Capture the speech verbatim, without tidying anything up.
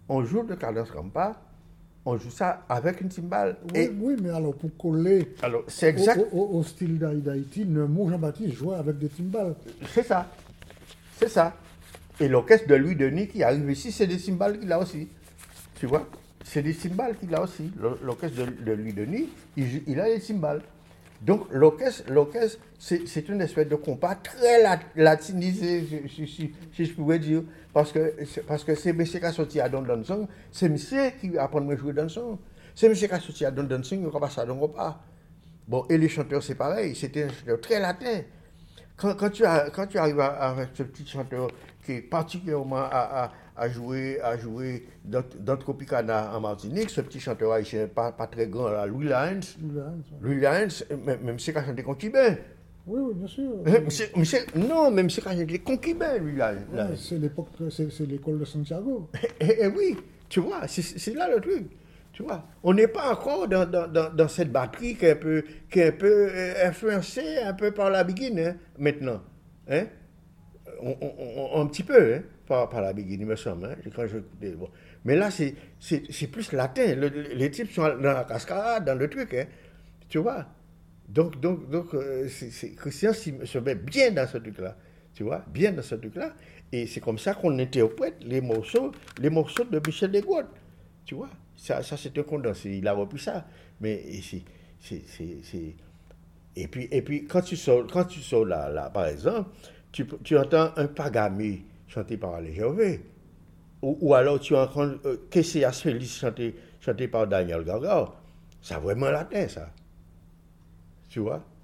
on joue de cadence rampa, on joue ça avec une cymbale. Oui, Et oui, mais alors pour coller alors, c'est exact, au, au- au style d'Haï- d'Haïti, Nemo Jean-Baptiste jouait avec des timbales. c'est ça. C'est ça. Et l'orchestre de Louis Denis qui arrive ici, c'est des cymbales qu'il a aussi. Tu vois? C'est des cymbales qu'il a aussi. L'or- L'orchestre de, de Louis Denis, il, joue- il a des cymbales. Donc l'orchestre, l'orchestre c'est, c'est une espèce de compas très lat- latinisé, si, si- si- si je pouvais dire. Parce que, c'est- parce que c'est M. qui a sorti à Don Dansong, c'est M. qui apprend à jouer dansong. C'est M. qui a sorti à Don Dansong, il ne pas ça dans le pas. Bon, et les chanteurs, c'est pareil, c'était un chanteur très latin. Quand, quand, tu, as, quand tu arrives à- avec ce petit chanteur qui est particulièrement à, à, à jouer, à jouer dans, dans Tropicana en Martinique, ce petit chanteur haïtien pas, pas très grand, là, Louis Lyons, Louis Lyons, même, même si quand chanté concubin. Oui, oui, bien sûr. Euh, monsieur- monsieur- non, même si quand chanté concubin, Louis Lyons. Ouais, c'est l'époque, c'est, c'est l'école de Santiago. Et, et oui, tu vois, c'est, c'est là le truc. Tu vois, on n'est pas encore dans, dans, dans, dans cette batterie qui est un peu, qui est un peu euh, influencée un peu par la biguine hein, maintenant. Hein? On, on- on- un petit peu hein, par, par la biguine, il me semble. Hein, quand je, bon. Mais là, c'est, c'est, c'est plus latin. Le- le- les types sont dans la cascade, dans le truc. Hein, tu vois. Donc, donc, donc euh, c'est, c'est, Christian s'y- se met bien dans ce truc-là. Tu vois, bien dans ce truc-là. Et c'est comme ça qu'on interprète les morceaux, les morceaux de Michel Desgouttes. Tu vois, ça, ça c'est un condensé, il a repris ça. Mais c'est, c'est, c'est, c'est- Et puis, et puis quand tu sors, quand tu sors là, là, par exemple, tu, tu entends un Pagami chanté par Alain Gervais. Ou, ou alors tu entends euh, Kesséas Félix chanté, chanté par Daniel Gaga. C'est vraiment latin, ça. Tu vois?